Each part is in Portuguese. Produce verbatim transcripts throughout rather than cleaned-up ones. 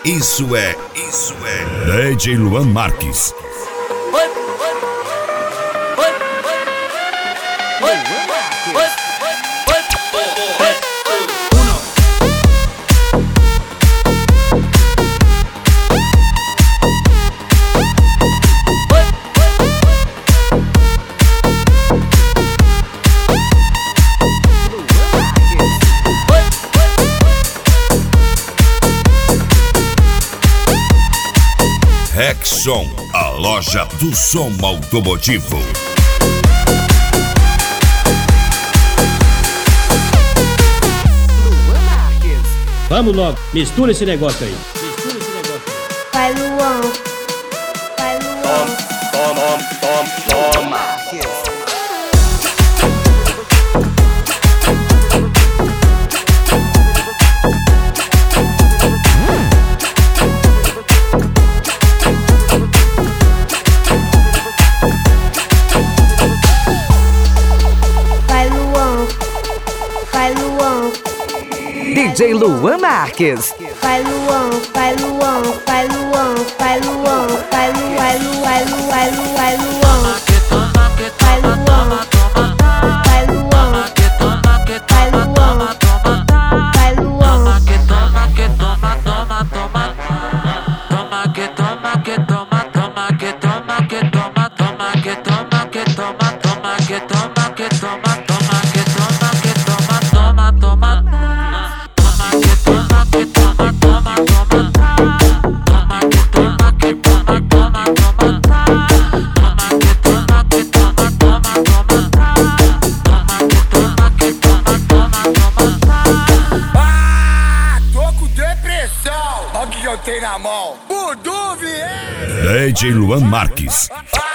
Isso é, isso é D J Luan Marques. Rexson, a loja do som automotivo. Vamos logo, mistura esse negócio aí. Mistura esse negócio aí. Vai, Luan. Vai, Luan. Toma, toma, toma, toma. D J Luan Marques. Vai, Luan, vai, Luan, vai, Luan, vai, Luan, vai, Luan, vai, Luan, vai, Luan, vai, Luan, vai, Luan, vai, Luan, vai, Luan, vai, Luan, vai, Luan, que toma, que toma, toma, toma, toma, que toma, que toma, toma, que toma, que toma, toma, que toma, que toma, toma, que toma, que toma, toma, que toma, que toma, toma, toma. Tem na mão, Budu Vieira. D J Luan Marques.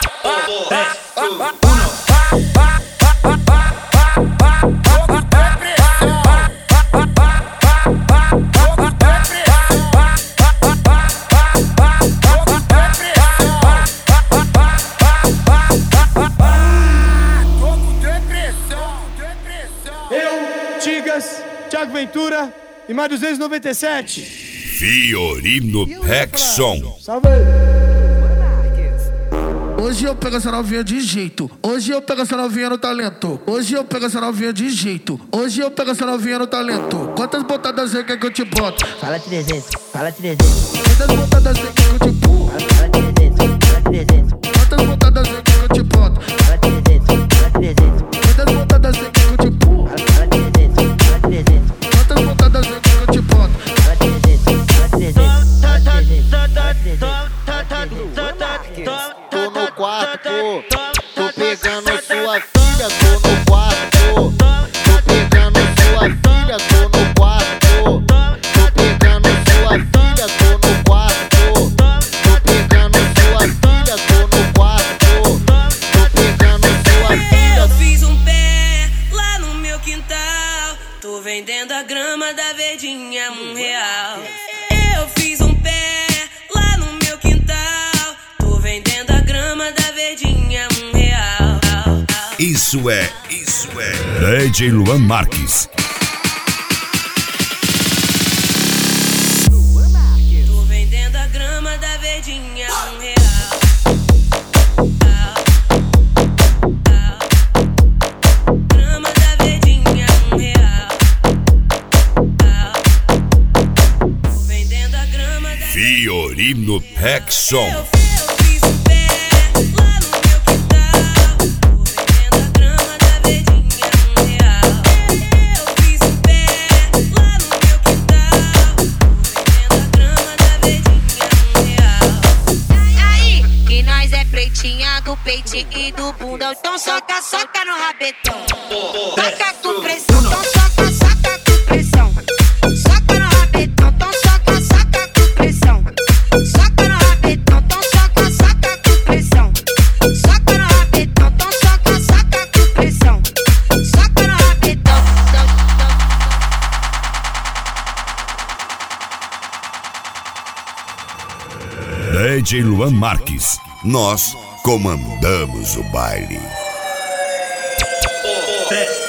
Eu, Tigas, Thiago Ventura e mais duzentos e noventa e sete. Fiorino Rexson. Salve aí. Hoje eu pego essa novinha de jeito. Hoje eu pego essa novinha no talento. Hoje eu pego essa novinha de jeito. Hoje eu pego essa novinha no talento. Quantas botadas você quer que eu te boto? Fala trezentos, fala trezentos. Quantas botadas você quer que eu te boto? Fala trezentos, fala trezentos. Quantas botadas você quer que eu te boto? Fala trezentos, fala trezentos. Quantas botadas você quer que eu te boto? Fala trezentos, fala trezentos. Quantas botadas você quer que eu te boto? Fala trezentos, fala trezentos. Fala trezentos, fala trezentos. Tô no quarto, tô pegando sua filha, tô no quarto. Tô pegando sua filha, tô no quarto. Tô pegando sua filha, tô no quarto. Tô pegando sua filha, tô no quarto. Tô pegando sua filha. Eu fiz um pé lá no meu quintal. Tô vendendo a grama da verdinha um real. Eu fiz um pé lá no meu quintal. Tô vendendo a grama da verdinha um real. Isso é, isso é D J Luan Marques. Tô vendendo a grama da verdinha um real. Grama da verdinha um real. Tô vendendo a grama da Fiorino Rexson. Do peitinho e do bundão, então soca, soca no rabetão. Soca com pressão, então soca, soca com pressão. Soca no rabetão, então soca, soca com pressão. Soca no rabetão, então soca, soca com pressão. Soca no rabetão, então soca, soca com pressão. Soca no rabetão. D J Luan Marques. Nós comandamos o baile.